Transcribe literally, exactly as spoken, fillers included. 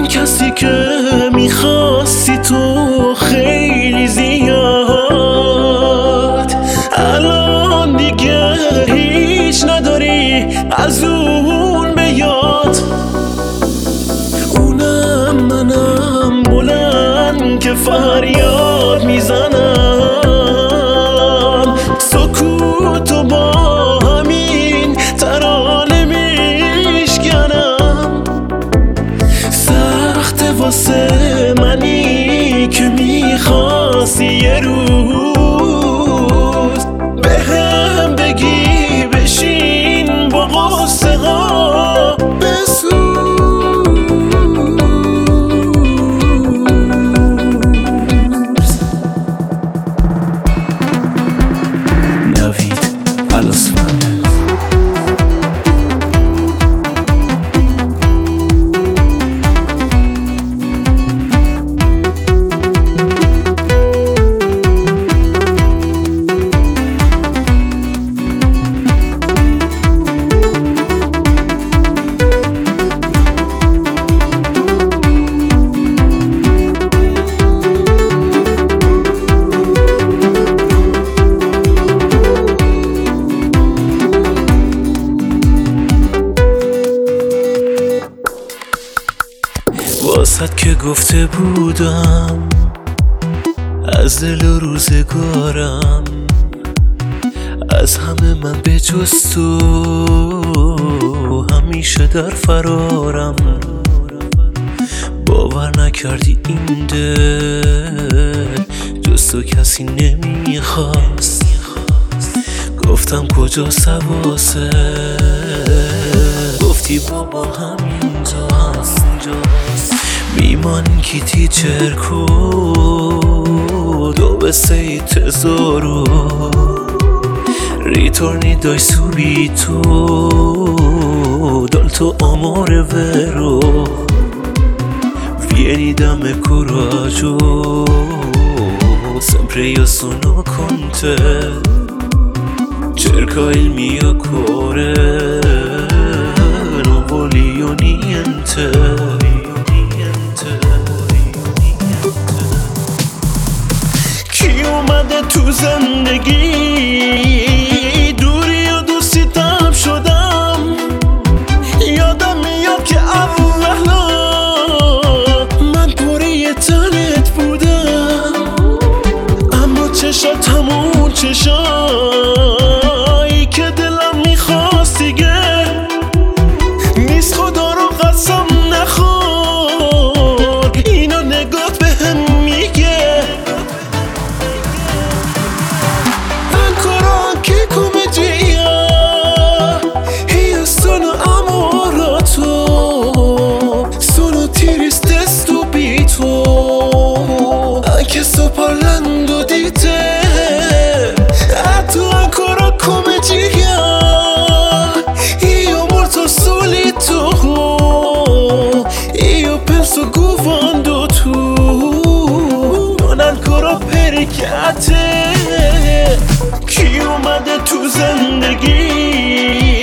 کسی که میخواستی تو خیلی زیاد، الان دیگه هیچ نداری از اون به یاد. اونم منم بلند که فریاد میزنم، سکوتو با همین ترانه میشکنم. سخت واسه منی که میخواستی یه روز بهم بگی بشین با قصه ها بسوز. نوید الاسفند. واسد که گفته بودم از دل و روزگارم، از همه من به جز تو همیشه در فرارم. باور نکردی این دل جز تو کسی نمیخواست. گفتم کجا سواسه، گفتی بابا همینجاست. میمانی کی تیچر کود dove sei tesoro, ritorni dai subito, dal tuo amore vero. Vieni da me coraggio, sempre io sono con te. Cerca il mio cuore, non voglio niente. تو زندگی دوری و دوستی تب شدم، یادم میاد که اولا من پوری تنت بودم، اما چشات همون چشایی که دلم میخواست دیگه نیست. خدا رو قسم نخور اینا نگات بهم میگه. Anche sto parlando di te, e tu ancora come gira. Io molto solito, io penso quando tu non ancora perché a te. Chi اومده تو زندگی